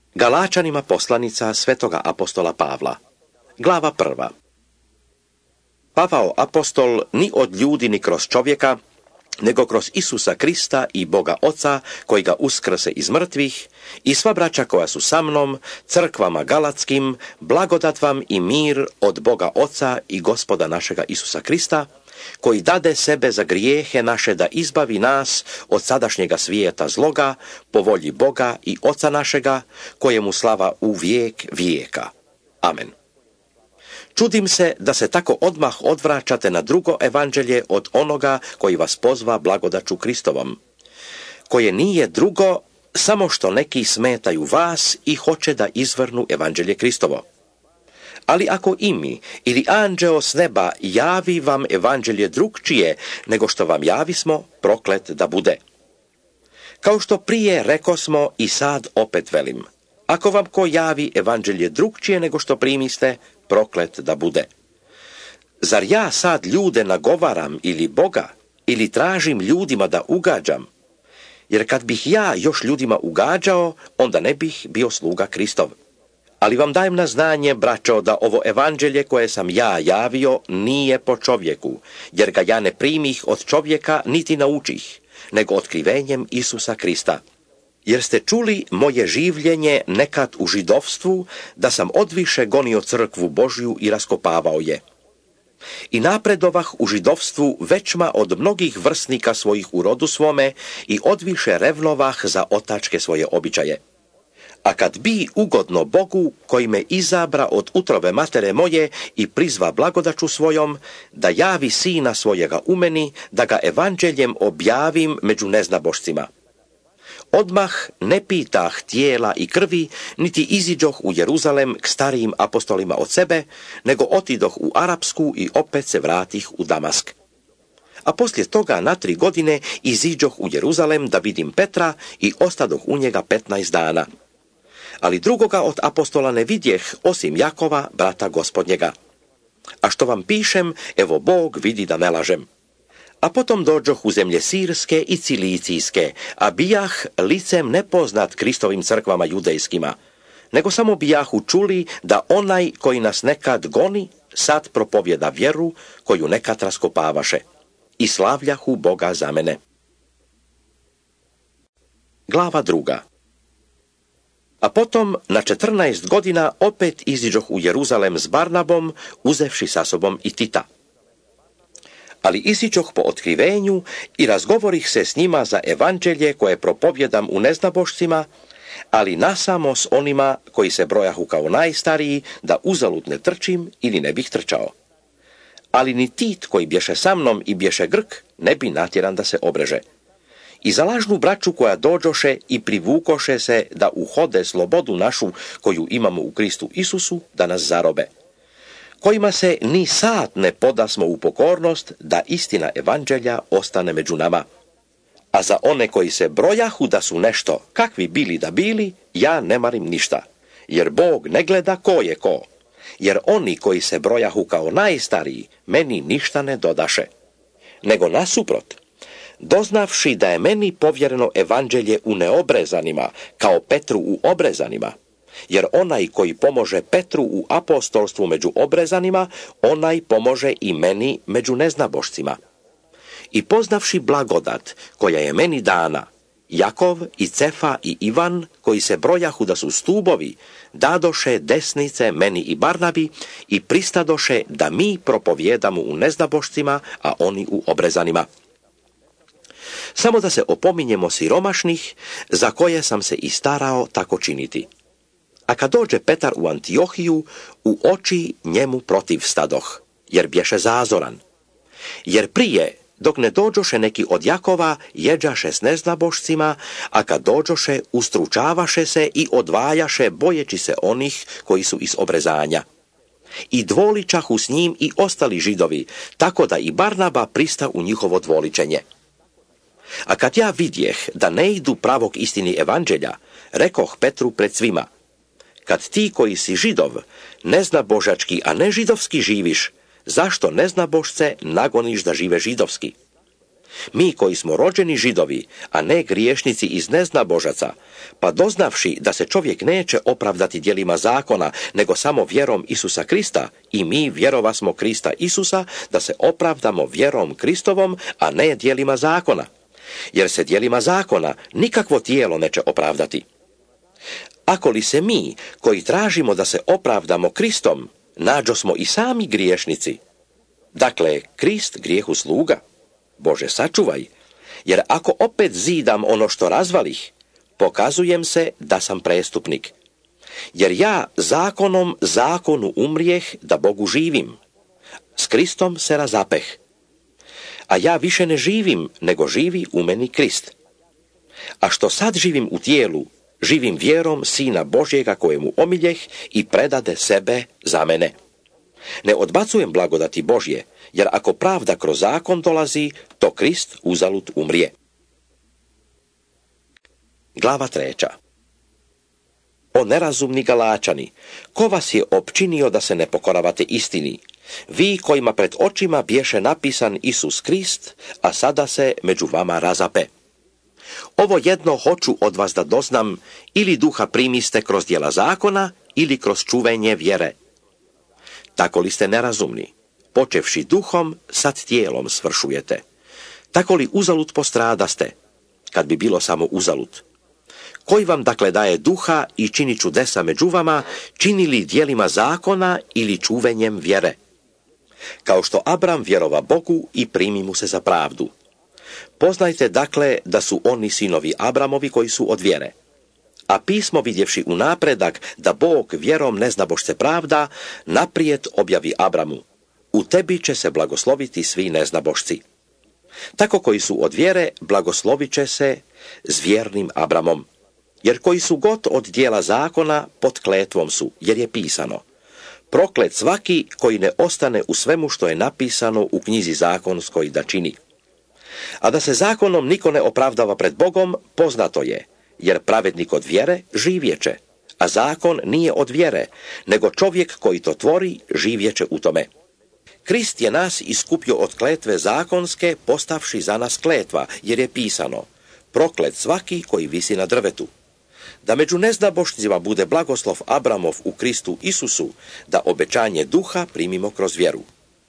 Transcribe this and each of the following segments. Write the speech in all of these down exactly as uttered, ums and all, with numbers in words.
Galáčanima poslanica svetoga apostola Pavla. Glava prva. Pavao apostol ni od ljudi ni kroz čovjeka, nego kroz Isusa Krista i Boga Oca, koji ga uskrse iz mrtvih, i sva braća koja su sa mnom, crkvama galatskim, blagodat vam i mir od Boga Oca i Gospoda našega Isusa Krista, koji dade sebe za grijehe naše da izbavi nas od sadašnjega svijeta zloga, po volji Boga i Oca našega, kojemu slava u vijek vijeka. Amen. Čudim se da se tako odmah odvraćate na drugo evanđelje od onoga koji vas pozva blagodaću Kristovom, koje nije drugo, samo što neki smetaju vas i hoće da izvrnu evanđelje Kristovo. Ali ako i mi ili anđeo s neba javi vam evanđelje drugčije nego što vam javismo, proklet da bude. Kao što prije rekosmo i sad opet velim, ako vam ko javi evanđelje drugčije nego što primiste, proklet da bude. Zar ja sad ljude nagovaram ili Boga, ili tražim ljudima da ugađam? Jer kad bih ja još ljudima ugađao, onda ne bih bio sluga Kristov. Ali vam dajem na znanje, braćo, da ovo evanđelje koje sam ja javio nije po čovjeku, jer ga ja ne primih od čovjeka niti naučih, nego otkrivenjem Isusa Krista. Jer ste čuli moje življenje nekad u židovstvu, da sam odviše gonio crkvu Božju i raskopavao je. I napredovah u židovstvu većma od mnogih vrsnika svojih u rodu svome i odviše revnovah za otačke svoje običaje. A kad bi ugodno Bogu, koji me izabra od utrobe matere moje i prizva blagodaću svojom, da javi sina svojega u meni, da ga evanđeljem objavim među neznabošcima. Odmah ne pitah tijela i krvi, niti iziđoh u Jeruzalem k starijim apostolima od sebe, nego otidoh u Arapsku i opet se vratih u Damask. A poslije toga na tri godine iziđoh u Jeruzalem da vidim Petra i ostadoh u njega petnaest dana. Ali drugoga od apostola ne vidjeh, osim Jakova, brata gospodnjega. A što vam pišem, evo Bog vidi da ne lažem. A potom dođoh u zemlje Sirske i Cilicijske, a bijah licem nepoznat Kristovim crkvama judejskima, nego samo bijahu čuli da onaj koji nas nekad goni, sad propovjeda vjeru koju nekad raskopavaše. I slavljahu Boga za mene. Glava druga. A potom na četrnaest godina opet iziđoh u Jeruzalem s Barnabom, uzevši sa sobom i Tita. Ali isićoh po otkrivenju i razgovorih se s njima za evanđelje koje propovjedam u neznabošcima, ali nasamo s onima koji se brojahu kao najstariji, da uzalud ne trčim ili ne bih trčao. Ali ni Tit koji bješe sa mnom i bješe Grk ne bi natjeran da se obreže. I za lažnu braću koja dođoše i privukoše se da uhode slobodu našu koju imamo u Kristu Isusu, da nas zarobe, kojima se ni sad ne podasmo u pokornost da istina evanđelja ostane među nama. A za one koji se brojahu da su nešto, kakvi bili da bili, ja ne marim ništa, jer Bog ne gleda ko je ko, jer oni koji se brojahu kao najstariji, meni ništa ne dodaše. Nego nasuprot, doznavši da je meni povjereno evanđelje u neobrezanima, kao Petru u obrezanima, jer onaj koji pomože Petru u apostolstvu među obrezanima, onaj pomože i meni među neznabošcima. I poznavši blagodat koja je meni dana, Jakov i Cefa i Ivan, koji se brojahu da su stubovi, dadoše desnice meni i Barnabi i pristadoše da mi propovjedamo u neznabošcima, a oni u obrezanima. Samo da se opominjemo siromašnih, za koje sam se i starao tako činiti. A kad dođe Petar u Antiohiju, u oči njemu protiv stadoh, jer bješe zazoran. Jer prije, dok ne dođoše neki od Jakova, jeđaše s neznabošcima, a kad dođoše, ustručavaše se i odvajaše, bojeći se onih koji su iz obrezanja. I dvoličahu s njim i ostali židovi, tako da i Barnaba prista u njihovo dvoličenje. A kad ja vidjeh da ne idu pravog istini evanđelja, rekoh Petru pred svima, kad ti koji si židov, neznabožački, a ne židovski živiš, zašto neznabošce nagoniš da žive židovski? Mi koji smo rođeni Židovi, a ne griješnici iz neznabožaca, pa doznavši da se čovjek neće opravdati djelima zakona, nego samo vjerom Isusa Krista, i mi vjerovasmo Krista Isusa, da se opravdamo vjerom Kristovom, a ne djelima zakona. Jer se djelima zakona nikakvo tijelo neće opravdati. Ako li se mi, koji tražimo da se opravdamo Kristom, nađo smo i sami griješnici, dakle, Krist grijehu sluga, Bože sačuvaj, jer ako opet zidam ono što razvalih, pokazujem se da sam prestupnik. Jer ja zakonom zakonu umrijeh da Bogu živim, s Kristom se razapeh. A ja više ne živim, nego živi u meni Krist. A što sad živim u tijelu, živim vjerom Sina Božjega kojemu omiljeh i predade sebe za mene. Ne odbacujem blagodati Božje, jer ako pravda kroz zakon dolazi, to Krist uzalud umrije. Glava treća. O nerazumni Galačani, ko vas je opčinio da se ne pokoravate istini? Vi kojima pred očima bješe napisan Isus Krist, a sada se među vama razape. Ovo jedno hoću od vas da doznam, ili duha primiste kroz djela zakona, ili kroz čuvenje vjere. Tako li ste nerazumni? Počevši duhom, sad tijelom svršujete. Tako li uzalud postradaste, kad bi bilo samo uzalud? Koji vam dakle daje duha i čini čudesa među vama, čini li djelima zakona ili čuvenjem vjere? Kao što Abram vjerova Bogu i primi mu se za pravdu. Poznajte dakle da su oni sinovi Abramovi koji su od vjere. A pismo vidjevši u napredak da Bog vjerom neznabošce pravda, naprijed objavi Abramu: u tebi će se blagosloviti svi neznabošci. Tako koji su od vjere blagoslovit će se s vjernim Abramom. Jer koji su god od dijela zakona pod kletvom su, jer je pisano: proklet svaki koji ne ostane u svemu što je napisano u knjizi zakonskoj da čini. A da se zakonom niko ne opravdava pred Bogom, poznato je, jer pravednik od vjere živjeće, a zakon nije od vjere, nego čovjek koji to tvori živjeće u tome. Krist je nas iskupio od kletve zakonske, postavši za nas kletva, jer je pisano: proklet svaki koji visi na drvetu. Da među neznabošcima bude blagoslov Abramov u Kristu Isusu, da obećanje duha primimo kroz vjeru.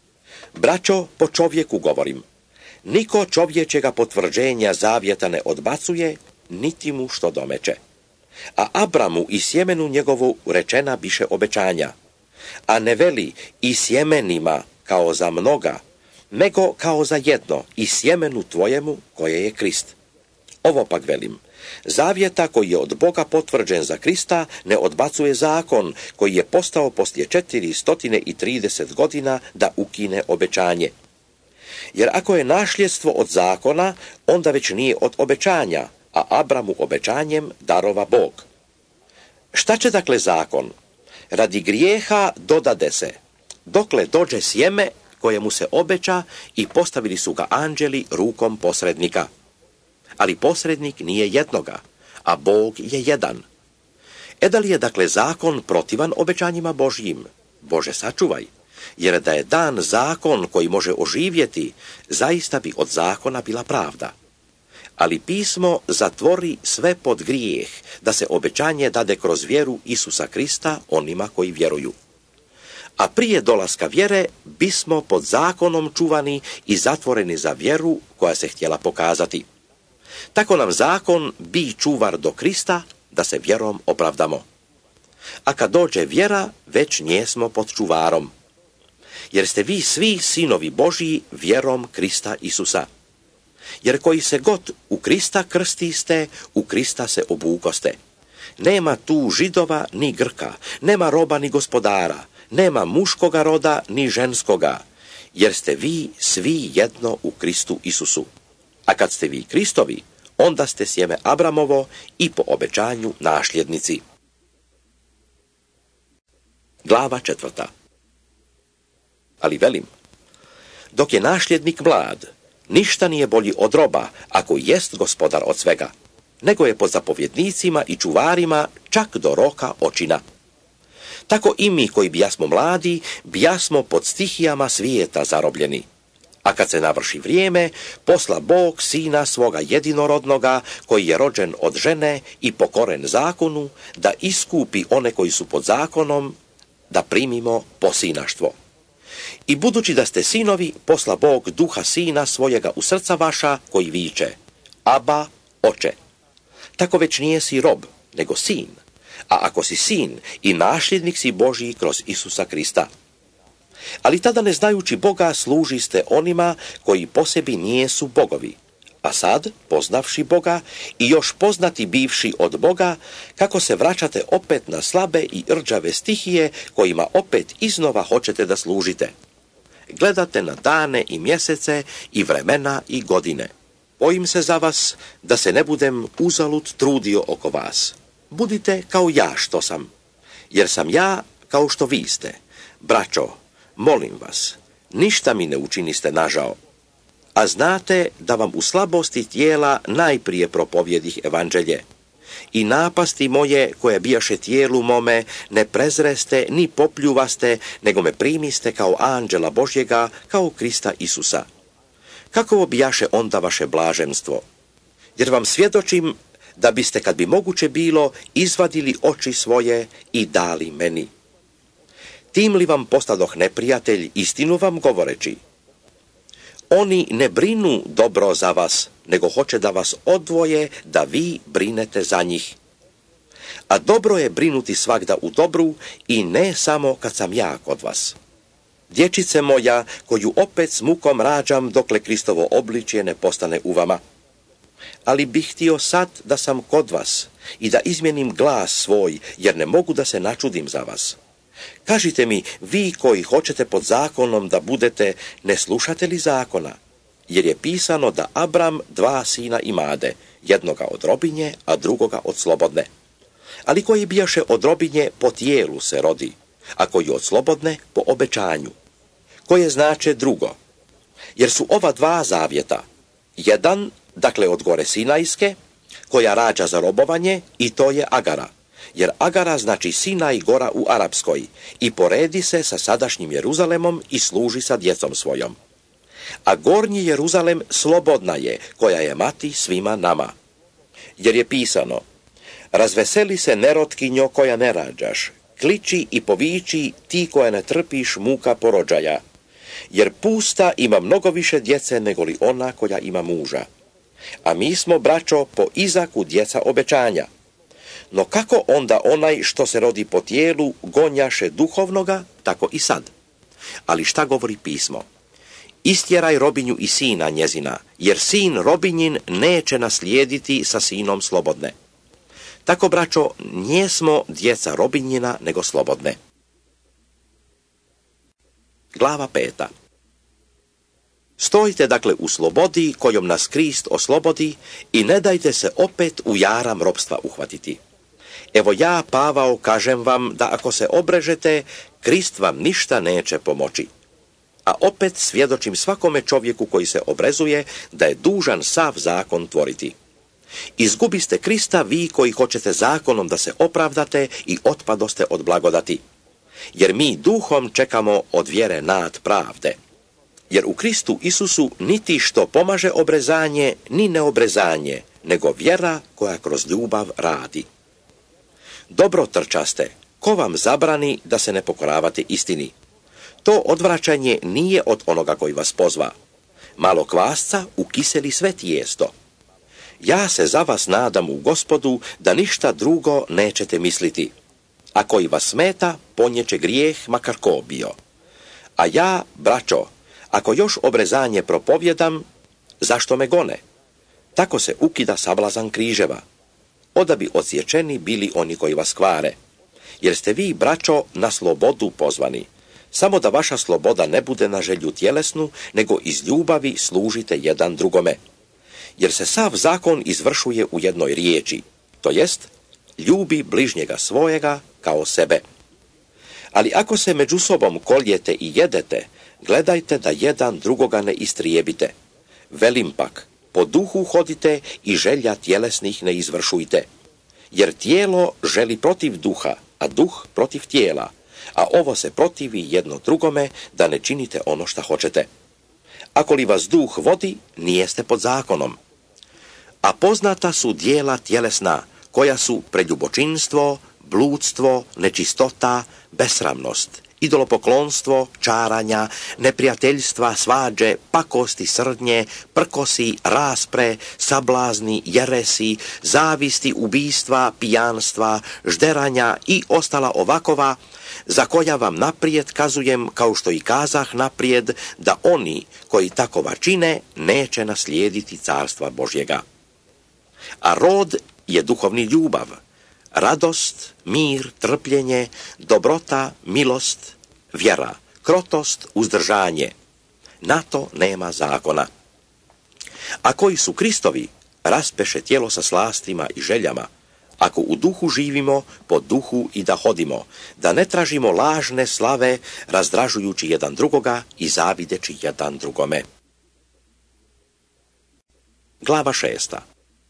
Braćo, po čovjeku govorim, niko čovječega potvrđenja zavjeta ne odbacuje, niti mu što domeće. A Abramu i sjemenu njegovu rečena biše obećanja, a ne veli i sjemenima kao za mnoga, nego kao za jedno, i sjemenu tvojemu koje je Krist. Ovo pak velim: zavjeta koji je od Boga potvrđen za Krista ne odbacuje zakon koji je postao poslije četiristo trideset godina da ukine obećanje. Jer ako je nasljedstvo od zakona, onda već nije od obećanja, a Abramu obećanjem darova Bog. Šta će dakle zakon? Radi grijeha dodade se, dokle dođe sjeme kojemu se obeća, i postavili su ga anđeli rukom posrednika. Ali posrednik nije jednoga, a Bog je jedan. E da li je dakle zakon protivan obećanjima Božjim? Bože sačuvaj, jer da je dan zakon koji može oživjeti, zaista bi od zakona bila pravda. Ali pismo zatvori sve pod grijeh, da se obećanje dade kroz vjeru Isusa Krista onima koji vjeruju. A prije dolaska vjere bismo pod zakonom čuvani i zatvoreni za vjeru koja se htjela pokazati. Tako nam zakon bi čuvar do Krista, da se vjerom opravdamo. A kad dođe vjera, već njesmo pod čuvarom. Jer ste vi svi sinovi Božji vjerom Krista Isusa. Jer koji se god u Krista krstiste, u Krista se obukoste. Nema tu Židova ni Grka, nema roba ni gospodara, nema muškoga roda ni ženskoga, jer ste vi svi jedno u Kristu Isusu. A kad ste vi Kristovi, onda ste sjeme Abramovo i po obećanju nasljednici. Glava četvrta. Ali velim, dok je nasljednik mlad, ništa nije bolji od roba, ako jest gospodar od svega, nego je pod zapovjednicima i čuvarima čak do roka očina. Tako i mi koji bijasmo mladi, bijasmo pod stihijama svijeta zarobljeni. A kad se navrši vrijeme, posla Bog sina svoga jedinorodnoga, koji je rođen od žene i pokoren zakonu, da iskupi one koji su pod zakonom, da primimo posinaštvo. I budući da ste sinovi, posla Bog duha sina svojega u srca vaša, koji viče: Aba, oče. Tako već nije si rob, nego sin. A ako si sin, i nasljednik si Božji kroz Isusa Krista. Ali tada, ne znajući Boga, služi ste onima koji po sebi nijesu bogovi. A sad, poznavši Boga i još poznati bivši od Boga, kako se vraćate opet na slabe i rđave stihije, kojima opet iznova hoćete da služite. Gledate na dane i mjesece i vremena i godine. Bojim se za vas da se ne budem uzalud trudio oko vas. Budite kao ja što sam, jer sam ja kao što vi ste. Braćo, molim vas, ništa mi ne učiniste nažao. A znate da vam u slabosti tijela najprije propovjedih evanđelje. I napasti moje, koje bijaše tijelu mome, ne prezreste ni popljuvaste, nego me primiste kao anđela Božjega, kao Krista Isusa. Kakovo bijaše onda vaše blaženstvo? Jer vam svjedočim da biste, kad bi moguće bilo, izvadili oči svoje i dali meni. Tim li vam postadoh neprijatelj, istinu vam govoreći? Oni ne brinu dobro za vas, nego hoće da vas odvoje, da vi brinete za njih. A dobro je brinuti svagda u dobru i ne samo kad sam ja kod vas. Dječice moja, koju opet s mukom rađam, dokle Kristovo obličje ne postane u vama. Ali bih htio sad da sam kod vas i da izmjenim glas svoj, jer ne mogu da se načudim za vas. Kažite mi, vi koji hoćete pod zakonom da budete, ne slušate li zakona? Jer je pisano da Abram dva sina imade, jednoga od robinje, a drugoga od slobodne. Ali koji bijaše od robinje, po tijelu se rodi, a koji od slobodne, po obećanju. Koje znače drugo? Jer su ova dva zavjeta. Jedan, dakle od gore Sinajske, koja rađa za robovanje, i to je Agara. Jer Agara znači Sinaj gora u Arapskoj, i poredi se sa sadašnjim Jeruzalemom i služi sa djecom svojom. A gornji Jeruzalem slobodna je, koja je mati svima nama. Jer je pisano: razveseli se nerotkinjo koja ne rađaš, kliči i poviči ti koja ne trpiš muka porođaja. Jer pusta ima mnogo više djece nego li ona koja ima muža. A mi smo, braćo, po Izaku djeca obećanja. No kako onda onaj što se rodi po tijelu gonjaše duhovnoga, tako i sad. Ali šta govori pismo? Istjeraj robinju i sina njezina, jer sin robinjin neće naslijediti sa sinom slobodne. Tako, braćo, nijesmo djeca robinjina, nego slobodne. Glava peta. Stojite dakle u slobodi kojom nas Krist oslobodi i ne dajte se opet u jaram ropstva uhvatiti. Evo ja, Pavao, kažem vam da ako se obrežete, Krist vam ništa neće pomoći. A opet svjedočim svakome čovjeku koji se obrezuje da je dužan sav zakon tvoriti. Izgubiste Krista vi koji hoćete zakonom da se opravdate i otpadoste od blagodati. Jer mi duhom čekamo od vjere nad pravde. Jer u Kristu Isusu niti što pomaže obrezanje, ni neobrezanje, nego vjera koja kroz ljubav radi. Dobro trčaste, ko vam zabrani da se ne pokoravate istini? To odvraćanje nije od onoga koji vas pozva. Malo kvasca ukiseli sve tijesto. Ja se za vas nadam u Gospodu da ništa drugo nećete misliti. A koji vas smeta, ponjeće grijeh makar ko bio. A ja, braćo, ako još obrezanje propovjedam, zašto me gone? Tako se ukida sablazan križeva. Oda bi odsječeni bili oni koji vas kvare. Jer ste vi, braćo, na slobodu pozvani. Samo da vaša sloboda ne bude na želju tjelesnu, nego iz ljubavi služite jedan drugome. Jer se sav zakon izvršuje u jednoj riječi, to jest, ljubi bližnjega svojega kao sebe. Ali ako se među sobom koljete i jedete, gledajte da jedan drugoga ne istrijebite. Velim pak, po duhu hodite i želja tjelesnih ne izvršujte. Jer tijelo želi protiv duha, a duh protiv tijela, a ovo se protivi jedno drugome da ne činite ono šta hoćete. Ako li vas duh vodi, nijeste pod zakonom. A poznata su dijela tjelesna, koja su preljubočinstvo, bludstvo, nečistota, besramnost, idolopoklonstvo, čaranja, neprijateljstva, svađe, pakosti, srdnje, prkosi, raspre, sablazni, jeresi, zavisti, ubijstva, pijanstva, žderanja i ostala ovakova, za koja vam naprijed kazujem, kao što i kazah naprijed, da oni koji takova čine neće naslijediti carstva Božjega. A rod je duhovni ljubav, radost, mir, trpljenje, dobrota, milost, vjera, krotost, uzdržanje. Na to nema zakona. A koji su Kristovi, raspeše tijelo sa slastima i željama, ako u duhu živimo, po duhu i da hodimo, da ne tražimo lažne slave, razdražujući jedan drugoga i zavideći jedan drugome. Glava šesta.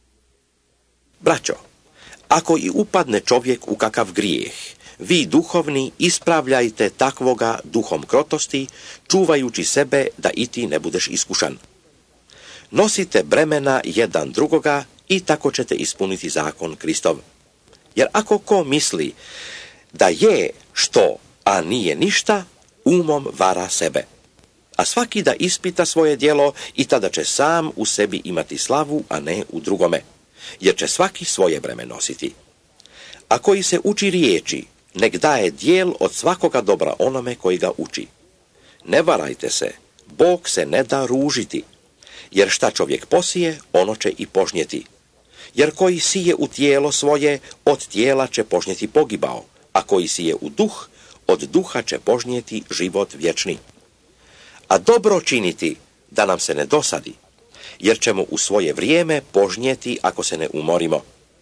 Braćo, ako i upadne čovjek u kakav grijeh, vi duhovni ispravljajte takvoga duhom krotosti, čuvajući sebe da i ti ne budeš iskušan. Nosite bremena jedan drugoga i tako ćete ispuniti zakon Kristov. Jer ako ko misli da je što, a nije ništa, umom vara sebe. A svaki da ispita svoje djelo i tada će sam u sebi imati slavu, a ne u drugome. Jer će svaki svoje breme nositi. A koji se uči riječi, nek daje dijel od svakoga dobra onome koji ga uči. Ne varajte se, Bog se ne da ružiti, jer šta čovjek posije, ono će i požnjeti. Jer koji sije u tijelo svoje, od tijela će požnjeti pogibao, a koji sije u duh, od duha će požnjeti život vječni. A dobro činiti, da nam se ne dosadi, jer ćemo u svoje vrijeme požnjeti ako se ne umorimo.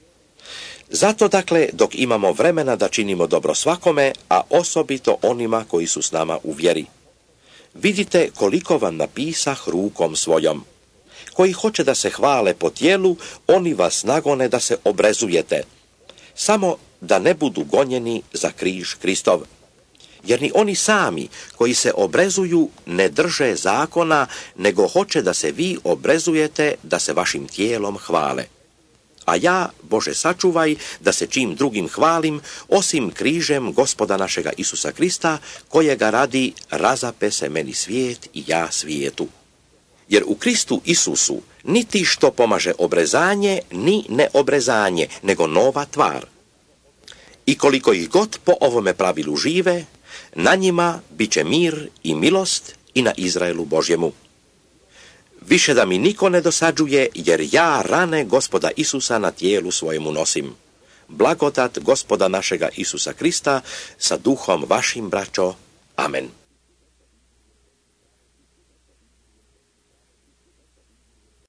Zato dakle, dok imamo vremena da činimo dobro svakome, a osobito onima koji su s nama u vjeri. Vidite koliko vam napisah rukom svojom. Koji hoće da se hvale po tijelu, oni vas nagone da se obrezujete. Samo da ne budu gonjeni za križ Kristov. Jer ni oni sami koji se obrezuju ne drže zakona, nego hoće da se vi obrezujete da se vašim tijelom hvale. A ja, Bože sačuvaj, da se čim drugim hvalim, osim križem Gospoda našega Isusa Krista, kojega radi razape se meni svijet i ja svijetu. Jer u Kristu Isusu niti što pomaže obrezanje, ni neobrezanje, nego nova tvar. I koliko ih god po ovome pravilu žive, na njima bit će mir i milost i na Izraelu Božjemu. Više da mi niko ne dosađuje, jer ja rane Gospoda Isusa na tijelu svojemu nosim. Blagodat Gospoda našega Isusa Krista sa duhom vašim, braćo. Amen.